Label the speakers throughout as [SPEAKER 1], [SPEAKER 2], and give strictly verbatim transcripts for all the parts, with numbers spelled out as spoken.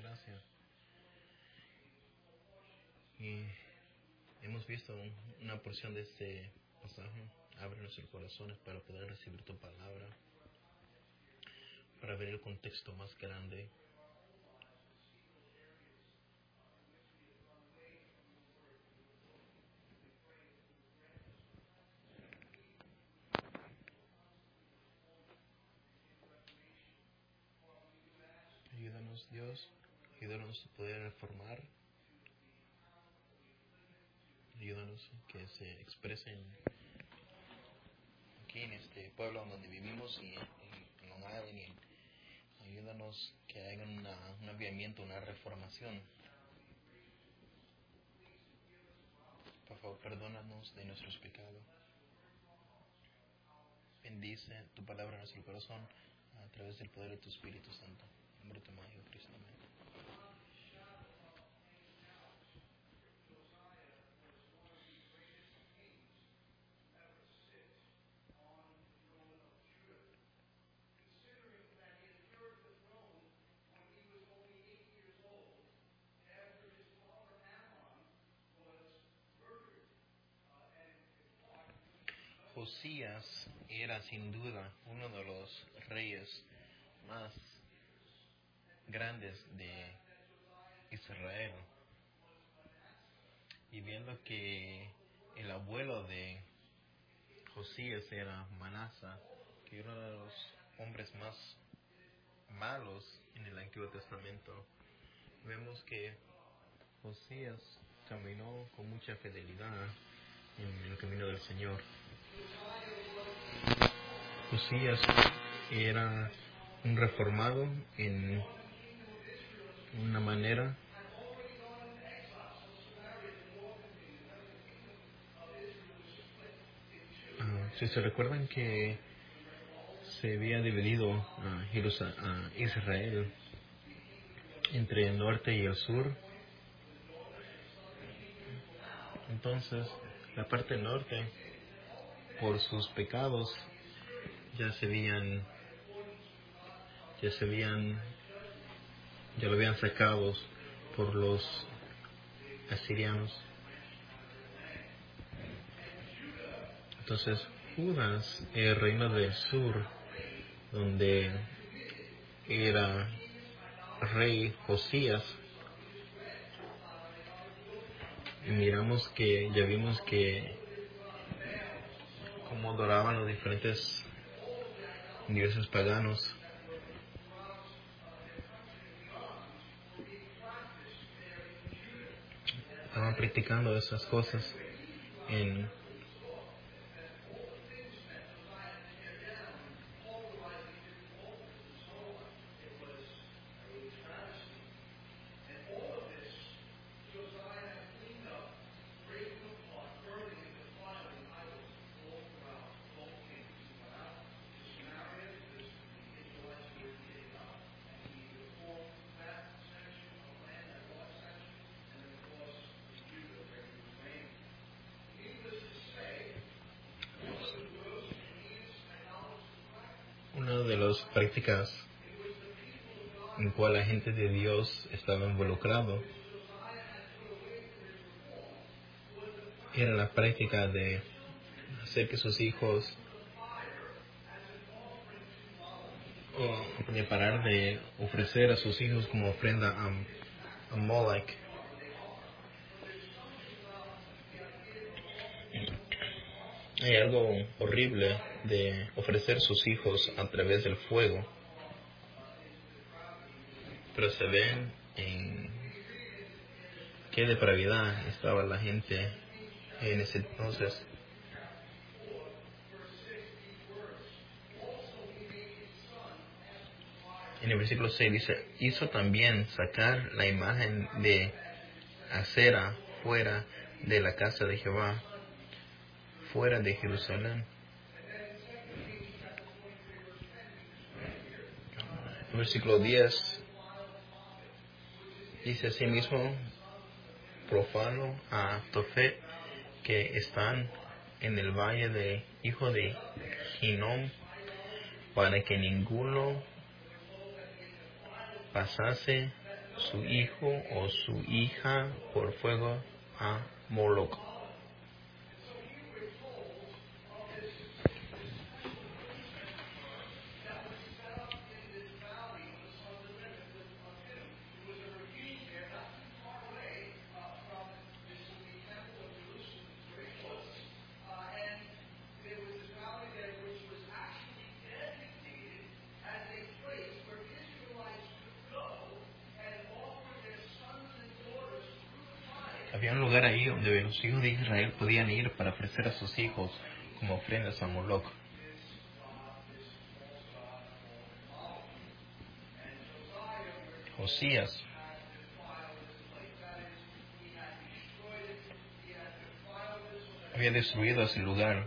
[SPEAKER 1] gracia. Y hemos visto un, una porción de este pasaje. Abre nuestros corazones para poder recibir tu palabra, para ver el contexto más grande. Ayúdanos, Dios, ayúdanos a poder reformar, ayúdanos que se expresen aquí en este pueblo donde vivimos y en, en Long Island, y en, ayúdanos que haya una, un avivamiento, una reformación. Por favor, perdónanos de nuestros pecados. Bendice tu palabra en nuestro corazón a través del poder de tu Espíritu Santo. En nombre de tu Hijo Cristo. Amén. Josías era sin duda uno de los reyes más grandes de Israel. Y viendo que el abuelo de Josías era Manasa, que era uno de los hombres más malos en el Antiguo Testamento, vemos que Josías caminó con mucha fidelidad en el camino del Señor. Josías era un reformado en una manera. Uh, si se recuerdan que se había dividido a, Jerusal- a Israel entre el norte y el sur, entonces la parte norte, por sus pecados, ya se habían, ya se habían, ya lo habían sacado por los asirianos. Entonces Judas, el reino del sur, donde era rey Josías, y miramos que, ya vimos que cómo adoraban los diferentes dioses paganos. Estaban practicando esas cosas en una de las prácticas en cual la gente de Dios estaba involucrado era la práctica de hacer que sus hijos, o preparar de ofrecer a sus hijos como ofrenda a, a Moloch. Hay algo horrible de ofrecer sus hijos a través del fuego, pero se ven en qué depravidad estaba la gente en ese entonces. En el versículo seis dice: hizo también sacar la imagen de acera fuera de la casa de Jehová, fuera de Jerusalén. El versículo diez dice asimismo: profano a Tofet, que están en el valle de hijo de Hinnom, para que ninguno pasase su hijo o su hija por fuego a Moloch. Había un lugar ahí donde los hijos de Israel podían ir para ofrecer a sus hijos como ofrendas a Moloch. Josías había destruido ese lugar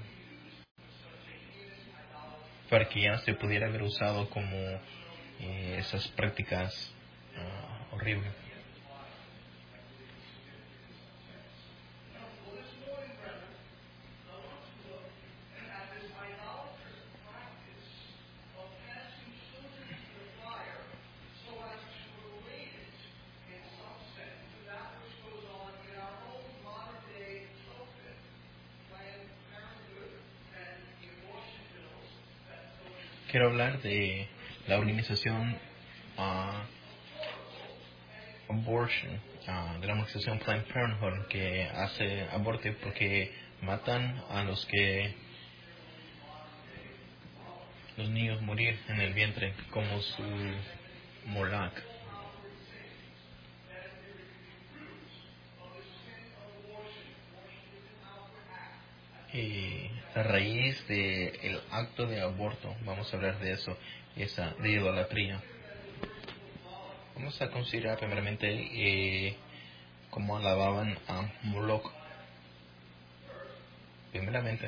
[SPEAKER 1] para que ya no se pudiera haber usado como eh, esas prácticas uh, horribles. Quiero hablar de la organización uh, Abortion, uh, de la organización Planned Parenthood, que hace aborto porque matan a los que los niños morir en el vientre como su Moloch. Y la raíz del acto de aborto, vamos a hablar de eso, esa de idolatría. Vamos a considerar primeramente eh, cómo alababan a Moloch. Primeramente,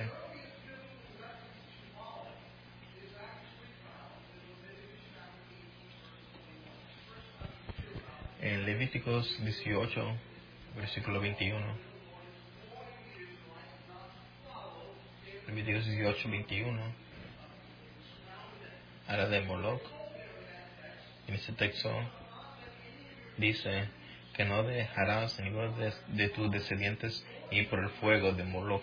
[SPEAKER 1] en Levíticos dieciocho, versículo veintiuno. Levíticos dieciocho, veintiuno. Habla de Moloch. En ese texto dice que no dejarás a ninguno de, de tus descendientes ir por el fuego de Moloch.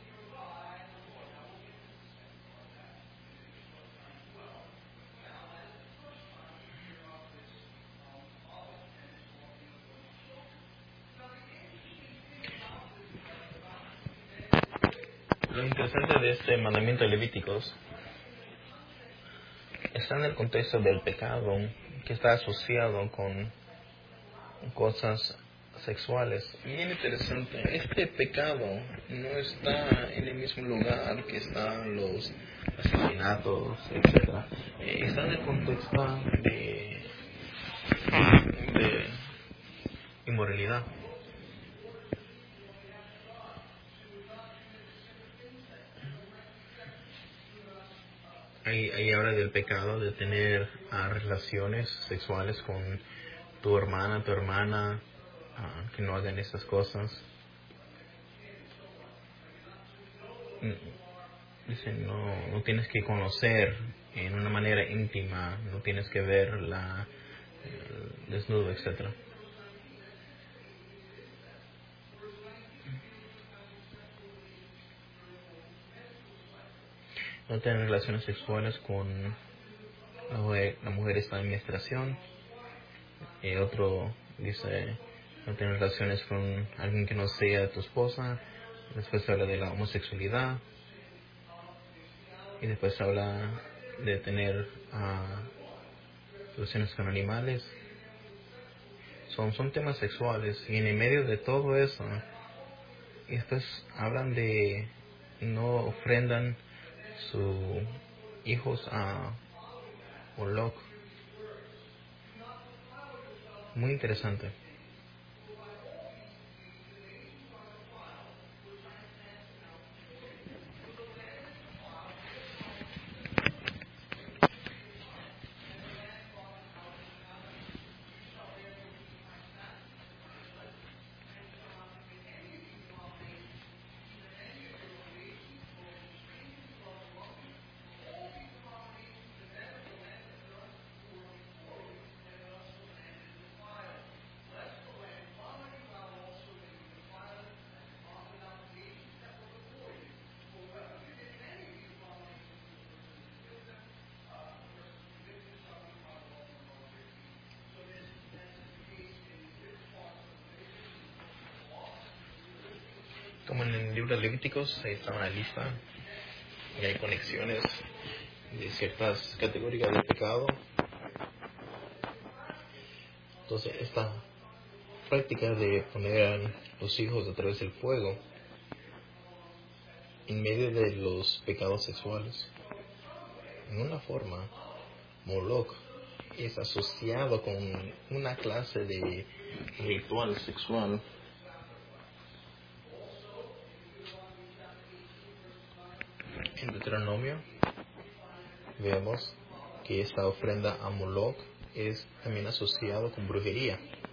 [SPEAKER 1] Lo interesante de este mandamiento de Levíticos está en el contexto del pecado que está asociado con cosas sexuales. Bien interesante, este pecado no está en el mismo lugar que están los asesinatos, etcétera. Eh, está en el contexto de, de inmoralidad. Ahí, ahí habla del pecado de tener uh, relaciones sexuales con tu hermana, tu hermana, uh, que no hagan esas cosas. Dice, no, no tienes que conocer en una manera íntima, no tienes que ver la el desnudo, etcétera. No tener relaciones sexuales con la mujer, la mujer está en menstruación. Y otro dice, no tener relaciones con alguien que no sea tu esposa. Después habla de la homosexualidad. Y después habla de tener uh, relaciones con animales. Son, son temas sexuales. Y en el medio de todo eso, y después hablan de no ofrendan sus hijos a Moloch. Muy interesante. como en el libro de Levíticos, ahí está una lista y hay conexiones de ciertas categorías de pecado. Entonces, esta práctica de poner a los hijos a través del fuego en medio de los pecados sexuales, en una forma, Moloch es asociado con una clase de ritual sexual. En Deuteronomio vemos que esta ofrenda a Moloch es también asociado con brujería.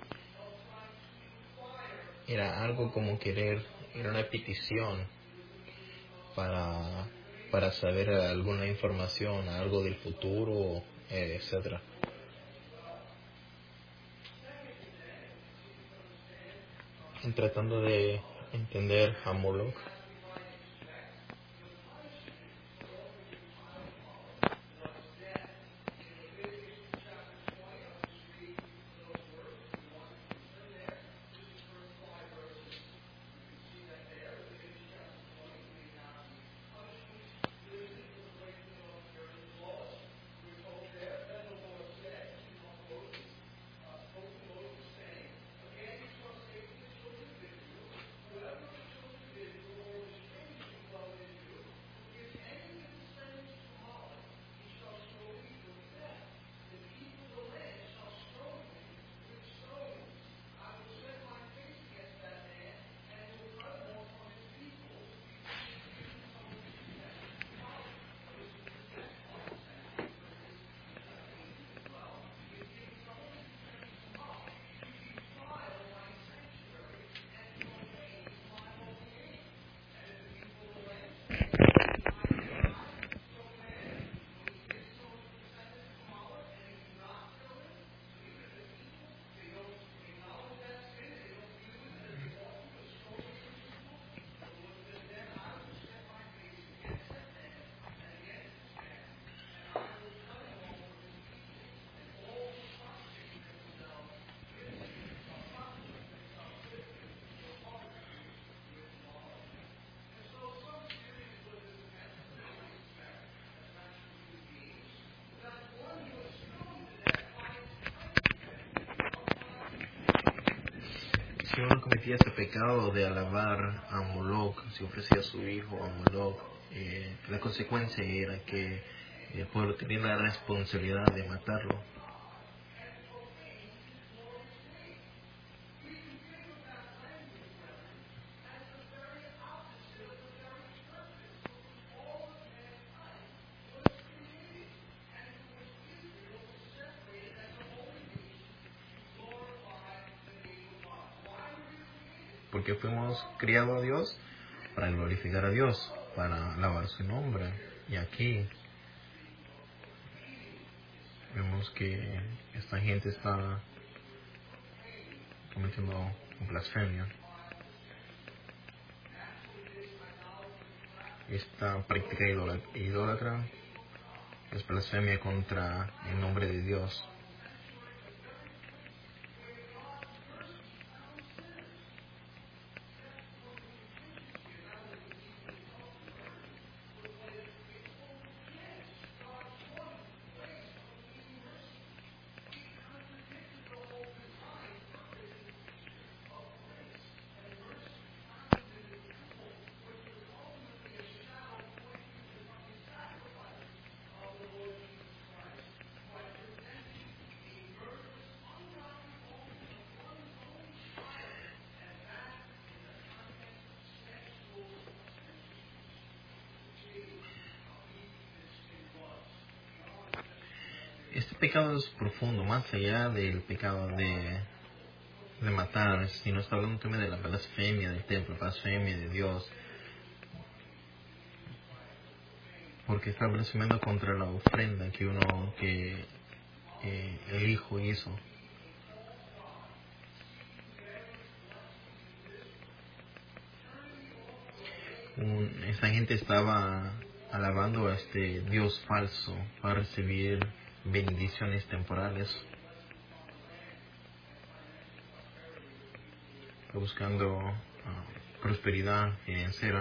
[SPEAKER 1] Era algo como querer, era una petición para, para saber alguna información, algo del futuro, eh, etcétera. En tratando de entender a Moloch, si uno cometía ese pecado de alabar a Moloch, si ofrecía a su hijo a Moloch, eh, la consecuencia era que el pueblo tenía la responsabilidad de matarlo. Porque fuimos criados a Dios para glorificar a Dios, para alabar su nombre. Y aquí vemos que esta gente está cometiendo blasfemia. Esta práctica idólatra es blasfemia contra el nombre de Dios. Este pecado es profundo, más allá del pecado de, de matar, sino está hablando también de la blasfemia del templo, blasfemia de Dios, porque está blasfemando contra la ofrenda que uno, que eh, el hijo hizo. Un, esta gente estaba alabando a este Dios falso para recibir bendiciones temporales, buscando uh, prosperidad financiera.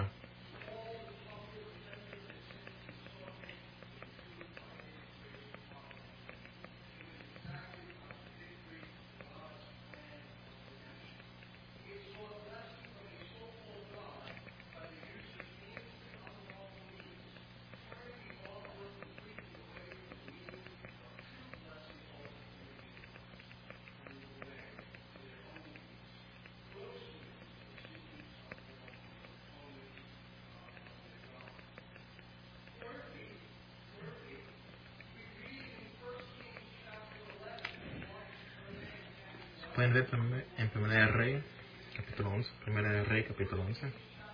[SPEAKER 1] Pueden leer en Primera de Rey, capítulo once. Primera de Rey, capítulo once.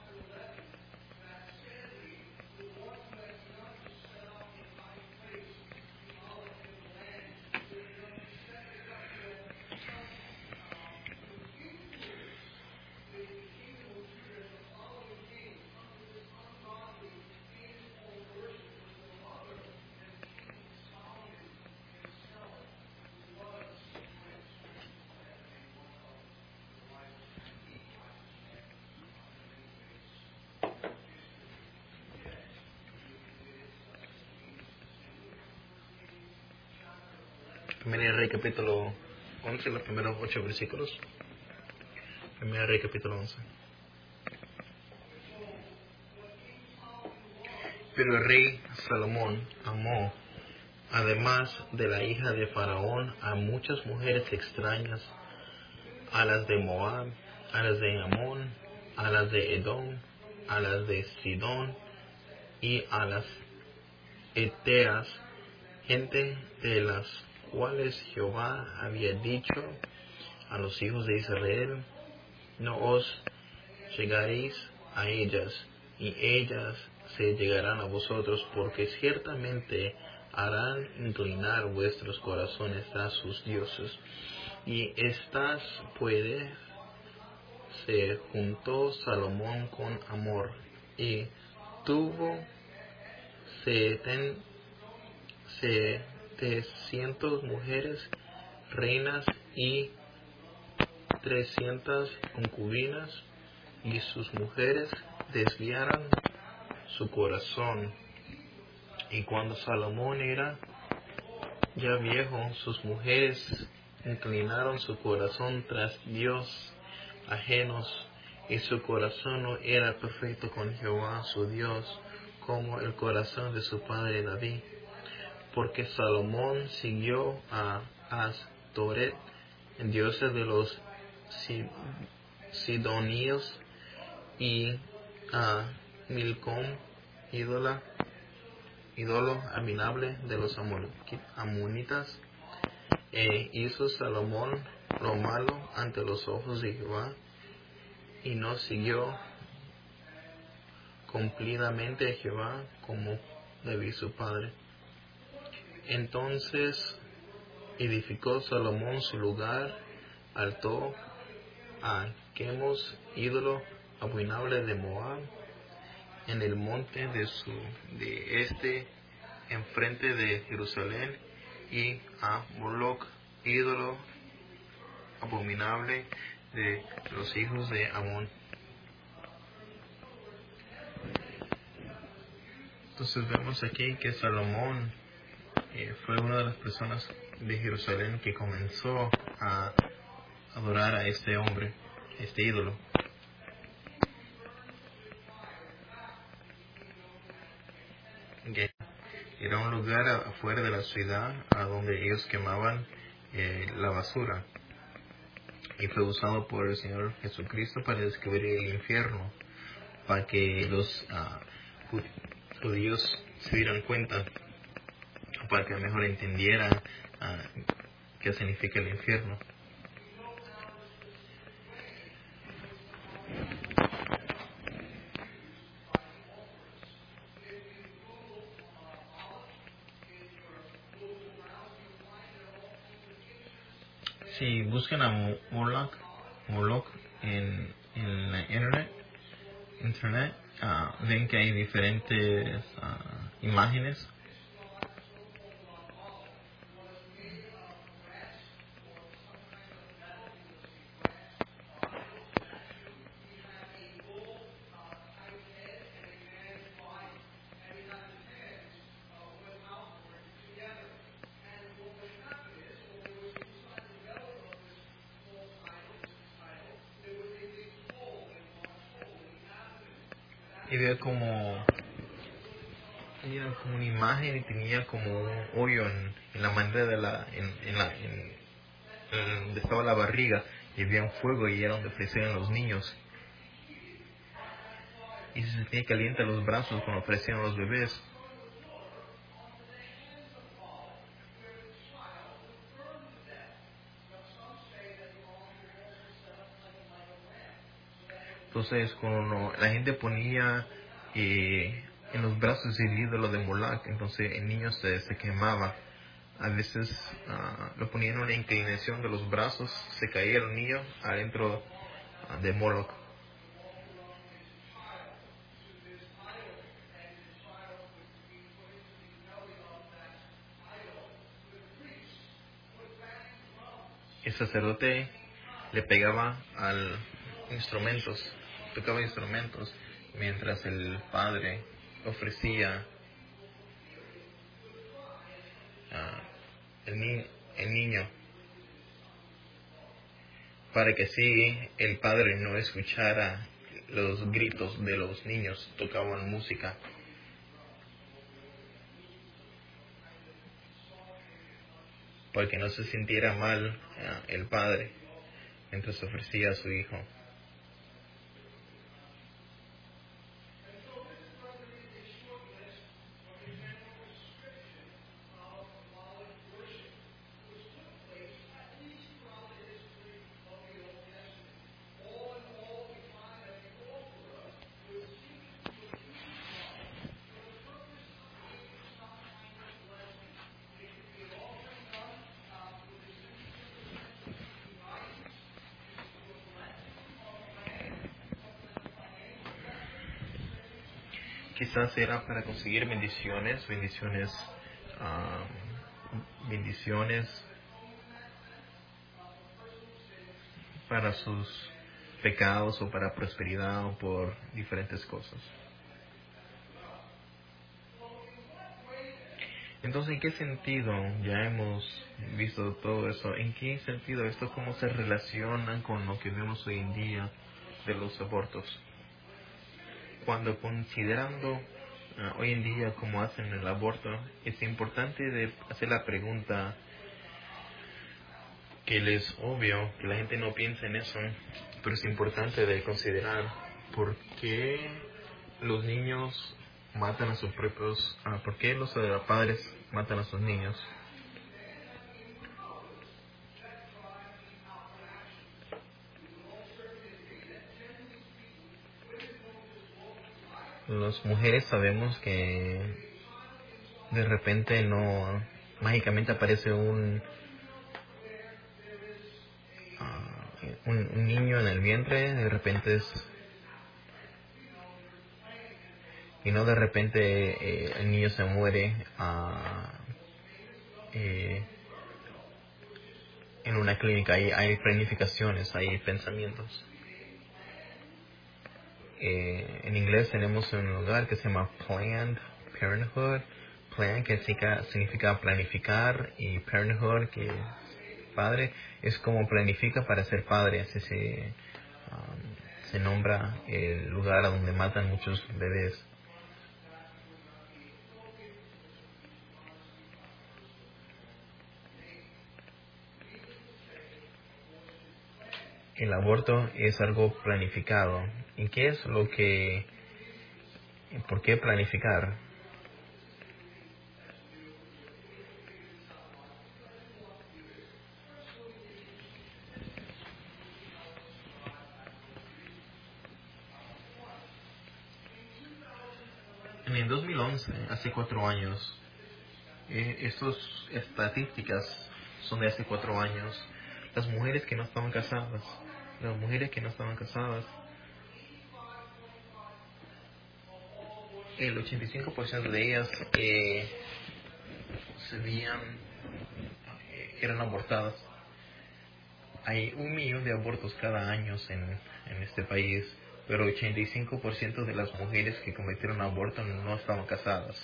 [SPEAKER 1] Primera de Rey, capítulo once, los primeros ocho versículos. Primera de Rey, capítulo once. Pero el rey Salomón amó, además de la hija de Faraón, a muchas mujeres extrañas, a las de Moab, a las de Amón, a las de Edom, a las de Sidón y a las Eteas, gente de las cuales Jehová había dicho a los hijos de Israel: no os llegaréis a ellas, y ellas se llegarán a vosotros, porque ciertamente harán inclinar vuestros corazones a sus dioses. Y estas puede se juntó Salomón con Amor, y tuvo seten, setecientas mujeres reinas y trescientas concubinas, y sus mujeres desviaron su corazón. Y cuando Salomón era ya viejo, sus mujeres inclinaron su corazón tras Dios ajenos, y su corazón no era perfecto con Jehová su Dios, como el corazón de su padre David, porque Salomón siguió a Astoret, diosa de los sidonios, y a Milcom, ídola ídolo abominable de los amonitas. E hizo Salomón lo malo ante los ojos de Jehová, y no siguió cumplidamente a Jehová como David su padre. Entonces edificó Salomón su lugar alto a Quemos, ídolo abominable de Moab, en el monte de su de este enfrente de Jerusalén, y a Moloc, ídolo abominable de los hijos de Amón. Entonces vemos aquí que Salomón eh, fue una de las personas de Jerusalén que comenzó a adorar a este hombre, este ídolo. Que era un lugar afuera de la ciudad a donde ellos quemaban eh, la basura, y fue usado por el Señor Jesucristo para describir el infierno, para que los uh, judíos se dieran cuenta, para que mejor entendieran uh, qué significa el infierno. Si buscan a Moloch, Moloch en, en la internet, internet uh, ven que hay diferentes uh, imágenes. y veo como tenía como una imagen y tenía como un hoyo en, en la manera de la en, en la en, en donde estaba la barriga, y había un fuego y era donde ofrecían los niños, y se sentía caliente los brazos cuando ofrecían los bebés. Entonces cuando la gente ponía eh, en los brazos el ídolo de Moloch, entonces el niño se, se quemaba. A veces uh, lo ponían en una inclinación de los brazos, se caía el niño adentro uh, de Moloch. El sacerdote le pegaba al instrumentos, tocaba instrumentos, mientras el padre ofrecía uh, el, ni el niño, para que así el padre no escuchara los gritos de los niños. Tocaban música. Para que no se sintiera mal uh, el padre mientras ofrecía a su hijo. Quizás era para conseguir bendiciones, bendiciones, um, bendiciones para sus pecados o para prosperidad o por diferentes cosas. Entonces, ¿en qué sentido? Ya hemos visto todo eso. ¿En qué sentido esto cómo se relaciona con lo que vemos hoy en día de los abortos? Cuando considerando uh, hoy en día cómo hacen el aborto, es importante de hacer la pregunta que es obvio que la gente no piensa en eso, pero es importante de considerar por qué los niños matan a sus propios, uh, por qué los uh, padres matan a sus niños. Las mujeres sabemos que de repente no, mágicamente aparece un, uh, un, un niño en el vientre, de repente es, y no de repente eh, el niño se muere uh, eh, en una clínica. Hay, hay planificaciones, hay pensamientos. Eh, en inglés tenemos un lugar que se llama Planned Parenthood. Plan, que significa, significa planificar, y Parenthood, que es padre, es como planifica para ser padre. Así se, um, se nombra el lugar a donde matan muchos bebés. El aborto es algo planificado. ¿Y qué es lo que... ¿Por qué planificar? En el dos mil once, hace cuatro años, eh, estas estadísticas son de hace cuatro años. Las mujeres que no estaban casadas, las mujeres que no estaban casadas, el ochenta y cinco por ciento de ellas eh, se veían, eh, eran abortadas. Hay un millón de abortos cada año en, en este país, pero ochenta y cinco por ciento de las mujeres que cometieron aborto no estaban casadas.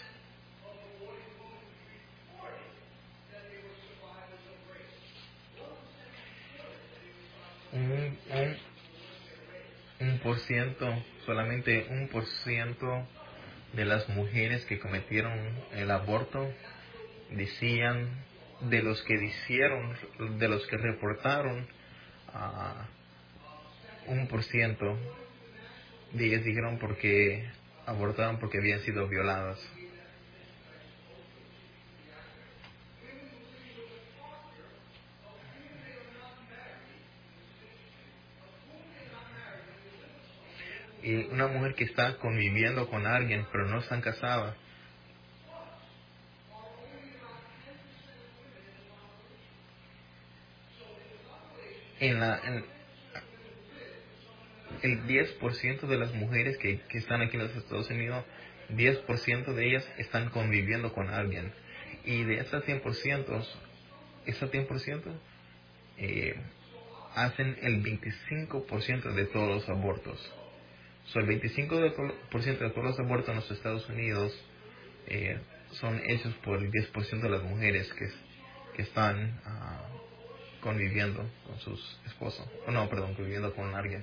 [SPEAKER 1] Un, un, un un por ciento, solamente un por ciento de las mujeres que cometieron el aborto decían, de los que hicieron, de los que reportaron, uh, un por ciento de ellas dijeron porque abortaron porque habían sido violadas. Y una mujer que está conviviendo con alguien pero no están casada, en la en el diez por ciento de las mujeres que, que están aquí en los Estados Unidos, diez por ciento de ellas están conviviendo con alguien. Y de esas cien por ciento, esos cien por ciento eh, hacen el veinticinco por ciento de todos los abortos. So, el veinticinco por ciento de todos los abortos en los Estados Unidos eh, son hechos por el diez por ciento de las mujeres que, que están uh, conviviendo con sus esposos. Oh, no, perdón, conviviendo con alguien.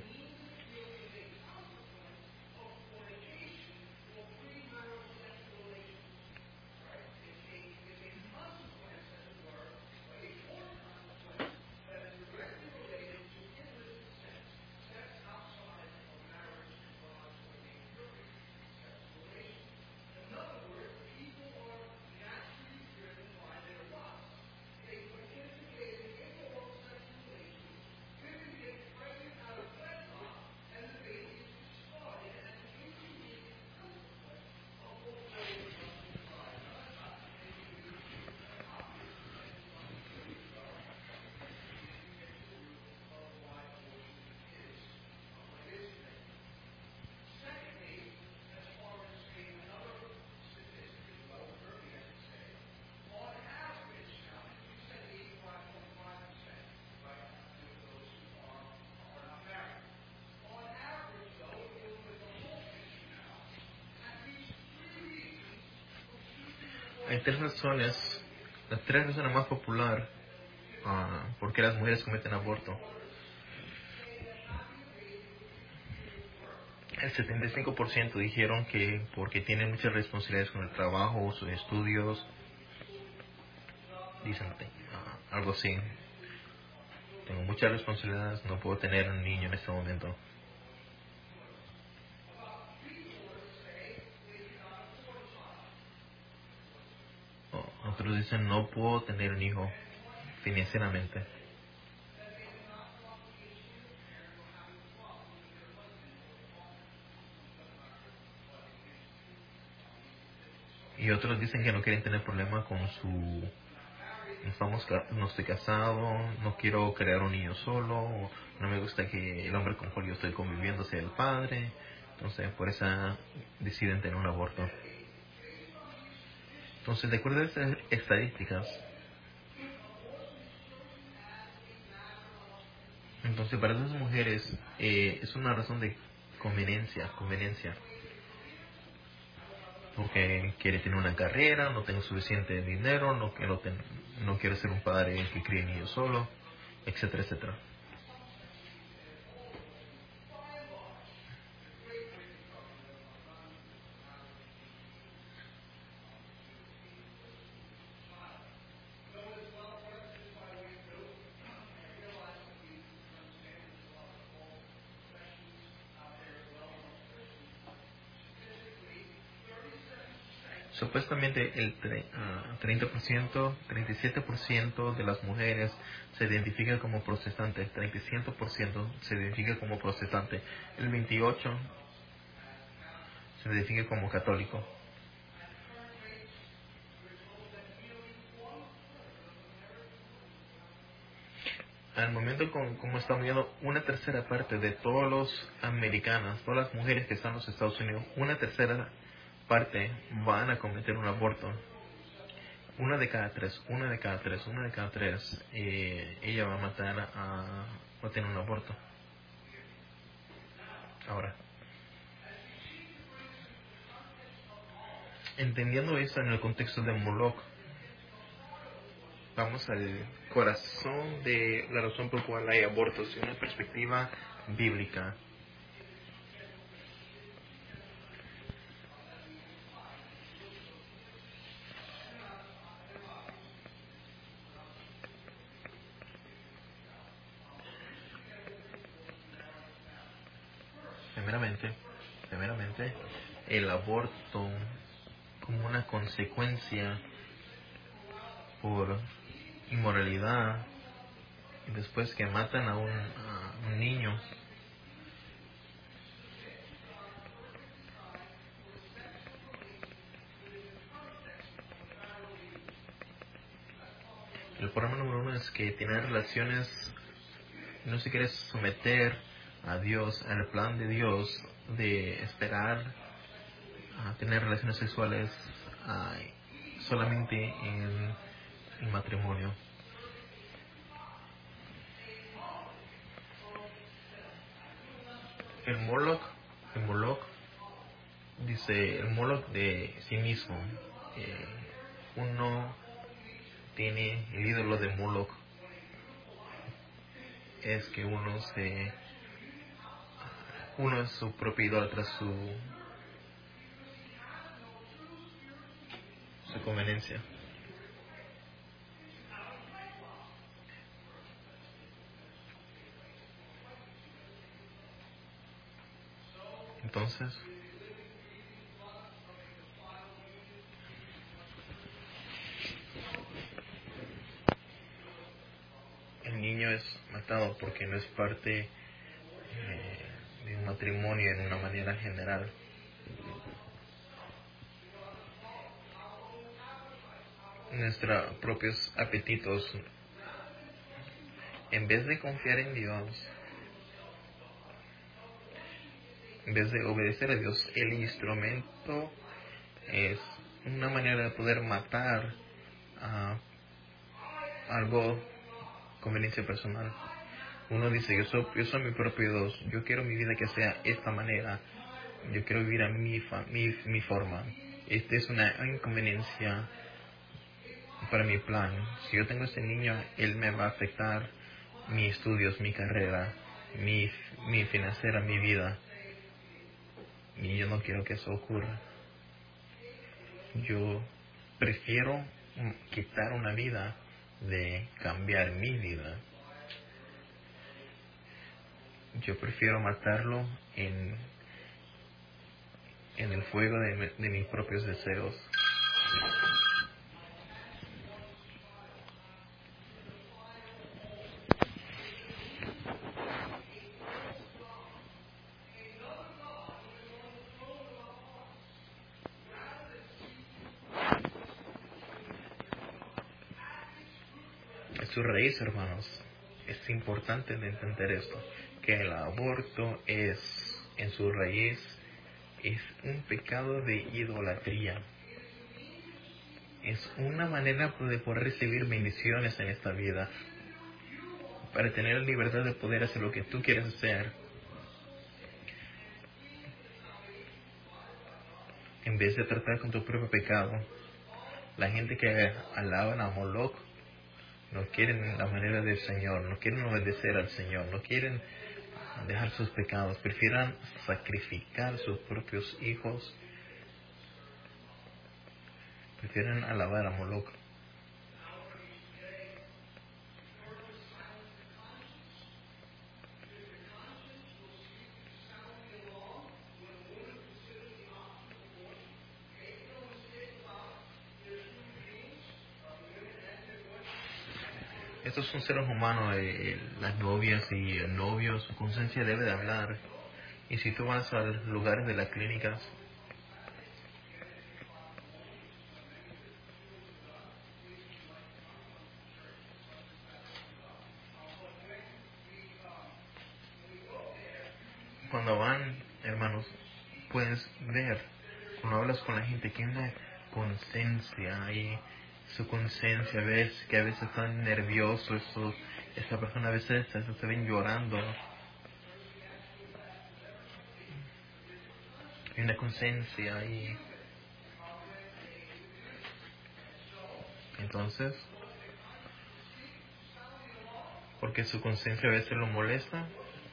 [SPEAKER 1] Hay tres razones, las tres razones más populares uh, por qué las mujeres cometen aborto. El setenta y cinco por ciento dijeron que porque tienen muchas responsabilidades con el trabajo, sus estudios, dicen uh, algo así. Tengo muchas responsabilidades, no puedo tener un niño en este momento. O, otros dicen no puedo tener un hijo financieramente. Y otros dicen que no quieren tener problemas con su... No, estamos, no estoy casado, no quiero crear un niño solo, no me gusta que el hombre con cual yo estoy conviviendo sea el padre. Entonces, por eso deciden tener un aborto. Entonces, de acuerdo a estas estadísticas, entonces para esas mujeres eh, es una razón de conveniencia, conveniencia. Porque quiere tener una carrera, no tengo suficiente dinero, no quiero, ten, no quiero ser un padre que críe niños solo, etcétera, etcétera. Supuestamente el treinta por ciento, treinta y siete por ciento de las mujeres se identifican como protestantes, treinta y siete por ciento se identifica como protestante, el veintiocho por ciento se identifica como católico. Al momento, con, como estamos viendo, una tercera parte de todos los americanas, todas las mujeres que están en los Estados Unidos, una tercera parte van a cometer un aborto. Una de cada tres, una de cada tres, una de cada tres, eh, ella va a matar a, va a tener un aborto. Ahora, entendiendo esto en el contexto de Moloch, vamos al corazón de la razón por la cual hay abortos, en una perspectiva bíblica. especialmente el aborto como una consecuencia por inmoralidad, y después que matan a un, a un niño. El problema número uno es que tener relaciones, no se quiere someter a Dios, al plan de Dios de esperar a tener relaciones sexuales uh, solamente en el matrimonio. El Moloch, el Moloch dice, el Moloch de sí mismo, eh, uno tiene el ídolo de Moloch, es que uno se, uno es su propio ídolo tras su, su conveniencia. Entonces, el niño es matado porque no es parte eh, de un matrimonio en una manera general. Nuestros propios apetitos, en vez de confiar en Dios, en vez de obedecer a Dios, el instrumento es una manera de poder matar a algo, conveniencia personal. Uno dice, yo soy, yo soy mi propio Dios, yo quiero mi vida que sea esta manera, yo quiero vivir a mi, mi, mi forma. Esta es una inconveniencia para mi plan. Si yo tengo este niño, él me va a afectar mis estudios, mi carrera, mi, mi financiera, mi vida. Y yo no quiero que eso ocurra. Yo prefiero quitar una vida de cambiar mi vida. Yo prefiero matarlo en, en el fuego de, de mis propios deseos. Es su raíz, hermanos. Es importante de entender esto, que el aborto es, en su raíz, es un pecado de idolatría. Es una manera de poder recibir bendiciones en esta vida, para tener la libertad de poder hacer lo que tú quieres hacer, en vez de tratar con tu propio pecado. La gente que alaban a Moloch no quieren la manera del Señor, no quieren obedecer al Señor, no quieren dejar sus pecados, prefieren sacrificar sus propios hijos, prefieren alabar a Moloch. Estos son seres humanos, eh, las novias y el novio, su conciencia debe de hablar. Y si tú vas a lugares de las clínicas, cuando van, hermanos, puedes ver, cuando hablas con la gente, que hay una conciencia y su conciencia, ves que a veces están nerviosos, eso, esa persona a veces se, se ven llorando. Hay una conciencia y entonces, porque su conciencia a veces lo molesta.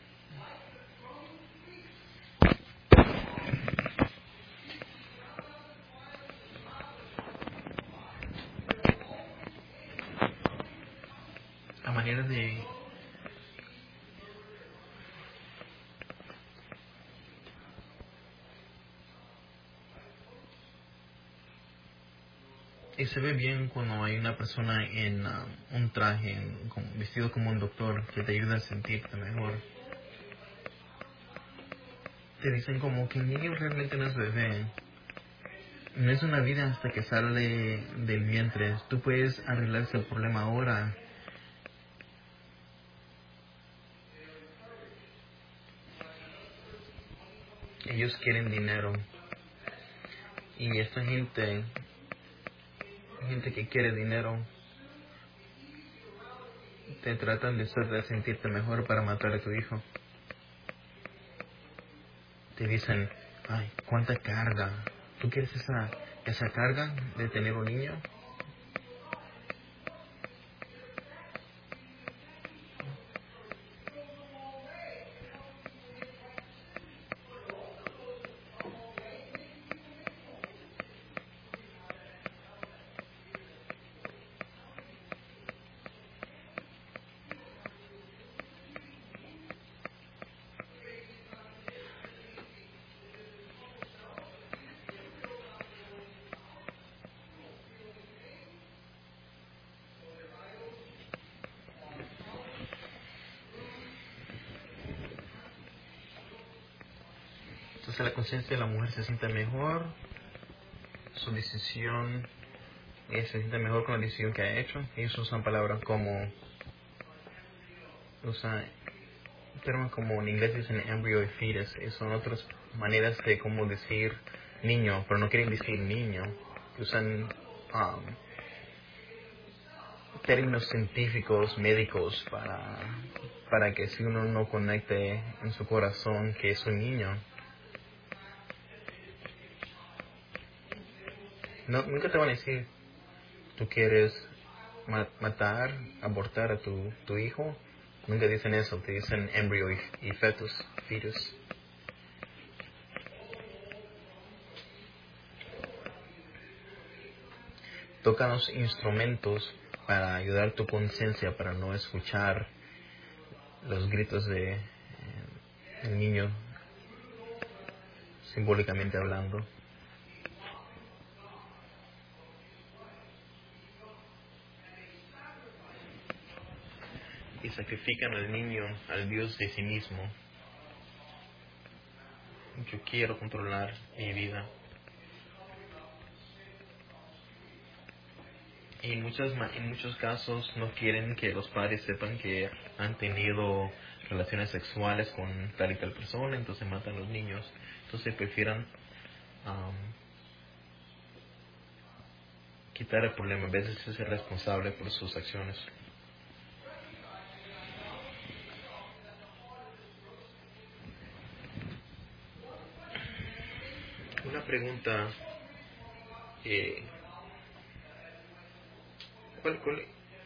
[SPEAKER 1] A manera de y se ve bien cuando hay una persona en um, un traje, en- como- vestido como un doctor, que te ayuda a sentirte mejor. Te dicen como que el niño realmente no es bebé. No es una vida hasta que sale del vientre. Tú puedes arreglar ese problema ahora. Ellos quieren dinero. Y esta gente, gente que quiere dinero, te tratan de hacer sentirte mejor para matar a tu hijo. Te dicen, ay, cuánta carga. ¿Tú quieres esa, esa carga de tener un niño? Entonces la conciencia de la mujer se siente mejor, su decisión, ella se siente mejor con la decisión que ha hecho. Ellos usan palabras como, usan términos como en inglés dicen embryo y fetus, y son otras maneras de cómo decir niño, pero no quieren decir niño. Usan um, términos científicos, médicos, para, para que si uno no conecte en su corazón que es un niño, no, nunca te van a decir, tú quieres ma- matar, abortar a tu, tu hijo. Nunca dicen eso, te dicen embryo y, y fetus, fetus. Toca los instrumentos para ayudar tu conciencia, para no escuchar los gritos de eh, el niño, simbólicamente hablando. Y sacrifican al niño, al Dios de sí mismo. Yo quiero controlar mi vida. Y en, muchas, ma- en muchos casos no quieren que los padres sepan que han tenido relaciones sexuales con tal y tal persona, entonces matan a los niños. Entonces prefieren um, quitar el problema, en vez de ser responsable por sus acciones. Una pregunta, eh, ¿cuál, cuál-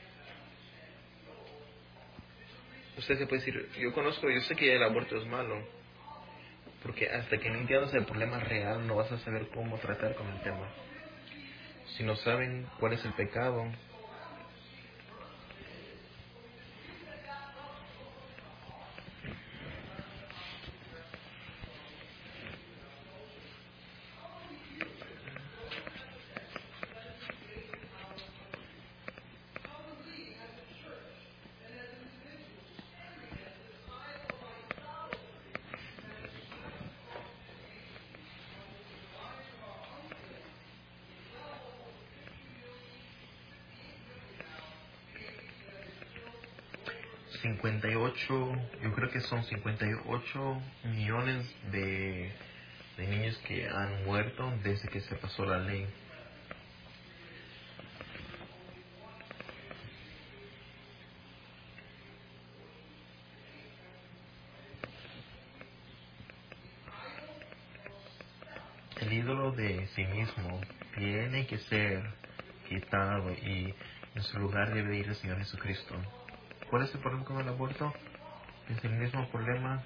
[SPEAKER 1] usted se puede decir, yo conozco, yo sé que el aborto es malo, porque hasta que no entiendas el problema real no vas a saber cómo tratar con el tema. Si no saben cuál es el pecado, cincuenta y ocho, yo creo que son cincuenta y ocho millones de, de niños que han muerto desde que se pasó la ley. El ídolo de sí mismo tiene que ser quitado y en su lugar debe ir el Señor Jesucristo. ¿Cuál es el problema con el aborto? Es el mismo problema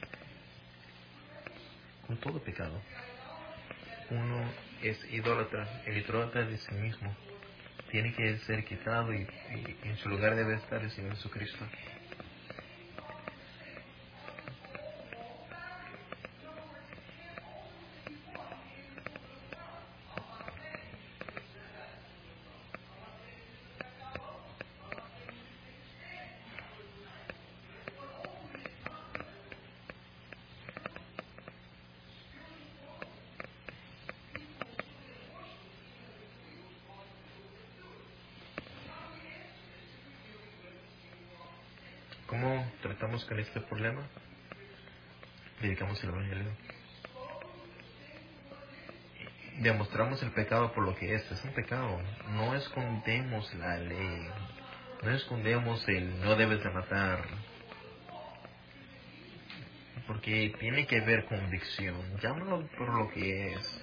[SPEAKER 1] con todo pecado. Uno es idólatra, el idólatra de sí mismo. Tiene que ser quitado y, y en su lugar debe estar el Señor Jesucristo. ¿Cómo tratamos con este problema? Predicamos el Evangelio. Demostramos el pecado por lo que es. Es un pecado. No escondemos la ley. No escondemos el no debes de matar. Porque tiene que ver convicción. Llámalo por lo que es.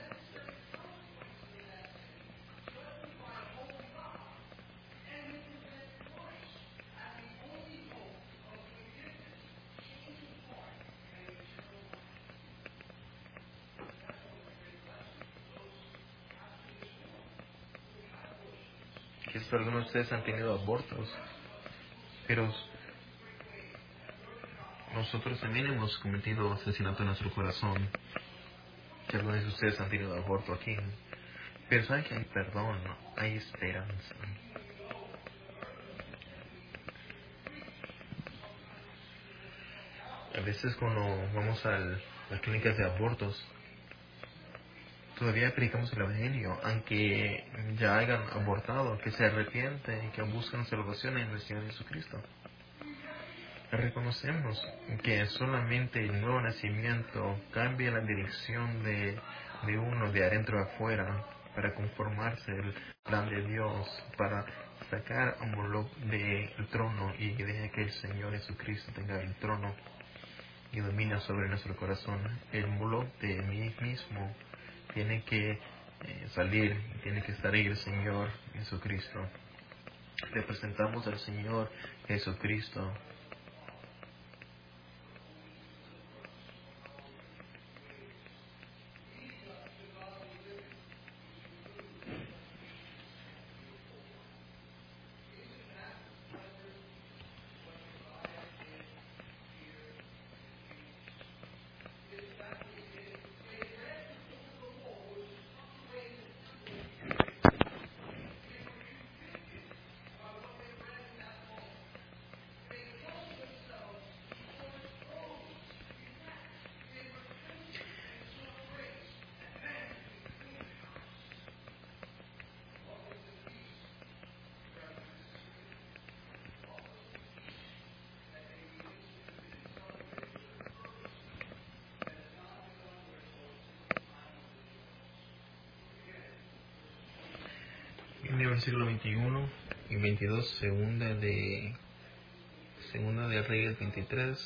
[SPEAKER 1] Quizás algunos de ustedes han tenido abortos. Pero nosotros también hemos cometido asesinato en nuestro corazón. Que algunos de ustedes han tenido aborto aquí. Pero saben que hay perdón, hay esperanza. A veces cuando vamos a las clínicas de abortos, todavía predicamos el Evangelio, aunque ya hayan abortado, que se arrepienten y que buscan salvación en el Señor Jesucristo. Reconocemos que solamente el nuevo nacimiento cambia la dirección de, de uno de adentro a afuera para conformarse al plan de Dios, para sacar a Moloch del trono y dejar que el Señor Jesucristo tenga el trono y domina sobre nuestro corazón. El Moloch de mí mismo tiene que eh, salir, tiene que estar ahí el Señor Jesucristo. Representamos al Señor Jesucristo. En el versículo veintiuno y veintidós, segunda de segunda de Reyes veintitrés.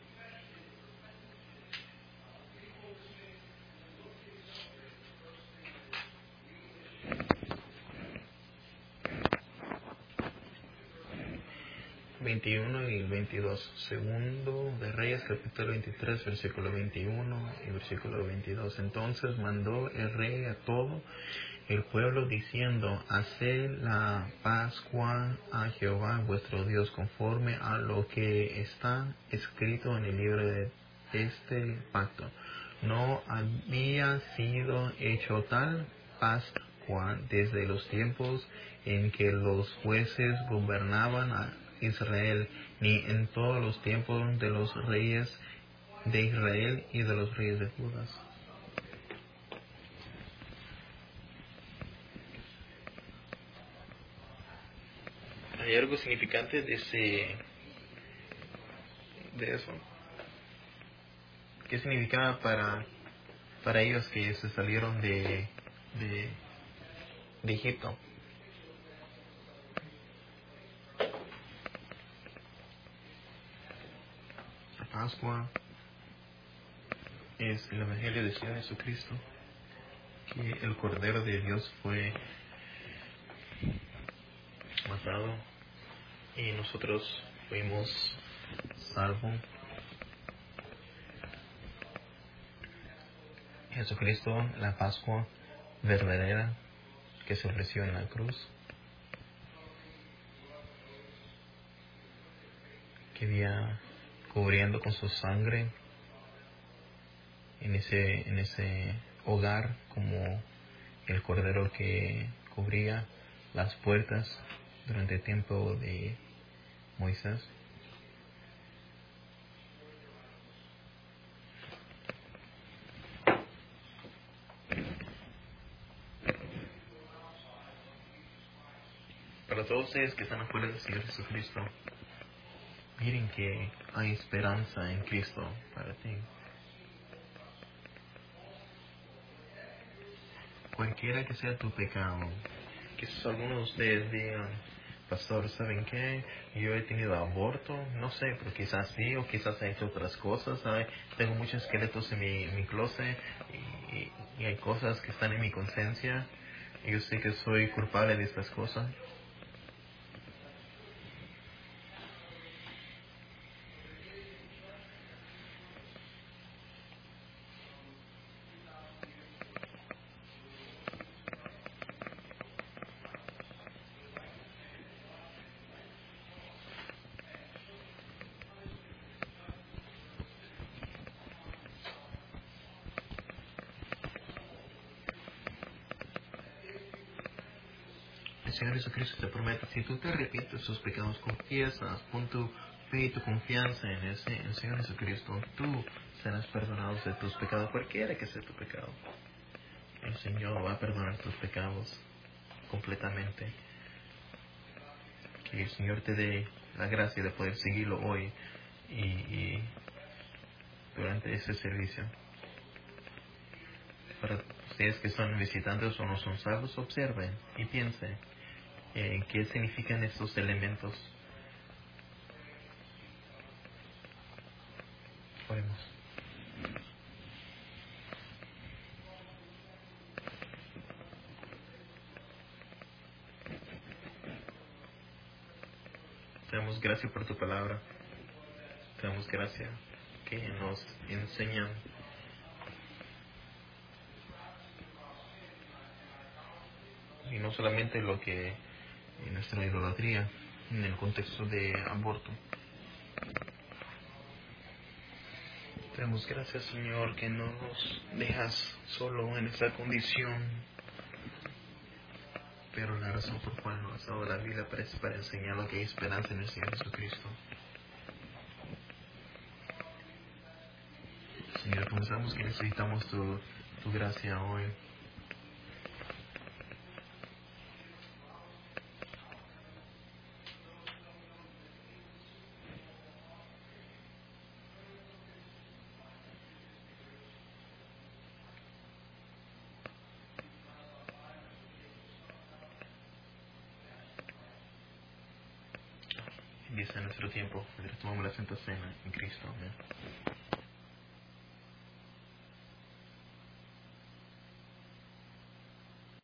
[SPEAKER 1] veintiuno y veintidós. Segundo de Reyes, capítulo veintitrés, versículo veintiuno y versículo veintidós. Entonces mandó el rey a todo el pueblo diciendo: haced la Pascua a Jehová vuestro Dios conforme a lo que está escrito en el libro de este pacto. No había sido hecho tal Pascua desde los tiempos en que los jueces gobernaban a Israel, ni en todos los tiempos de los reyes de Israel y de los reyes de Judá. Hay algo significante de ese de eso. ¿Qué significaba para para ellos que se salieron de de, de Egipto? La Pascua es el Evangelio del Señor Jesucristo, que el Cordero de Dios fue matado y nosotros fuimos salvos. Jesucristo, la Pascua verdadera que se ofreció en la cruz, que había cubriendo con su sangre en ese en ese hogar, como el cordero que cubría las puertas durante el tiempo de Moisés. Para todos ustedes que están afuera del Señor Jesucristo, miren que hay esperanza en Cristo para ti. Cualquiera que sea tu pecado, quizás algunos de ustedes digan, pastor, ¿saben qué? Yo he tenido aborto, no sé, pero quizás sí, o quizás he hecho otras cosas, ¿sabe? Tengo muchos esqueletos en mi, en mi closet y, y hay cosas que están en mi conciencia. Y yo sé que soy culpable de estas cosas. El Señor Jesucristo te promete, si tú te arrepientes de tus pecados, confiesas, pon tu fe y tu confianza en el, en el Señor Jesucristo, tú serás perdonado de tus pecados, cualquiera que sea tu pecado. El Señor va a perdonar tus pecados completamente. Que el Señor te dé la gracia de poder seguirlo hoy y, y durante ese servicio. Para ustedes que son visitantes o no son salvos, observen y piensen en qué significan estos elementos. Oremos. Te damos gracias por tu palabra. Te damos gracias que nos enseñan y no solamente lo que en nuestra idolatría en el contexto de aborto. Te damos gracias, Señor, que no nos dejas solo en esta condición, pero la razón por la cual nos has dado la vida es para enseñar lo que hay esperanza en el Señor Jesucristo. Señor, pensamos que necesitamos tu, tu gracia hoy. Bendice nuestro tiempo, tomamos la Santa Cena en Cristo. Amén.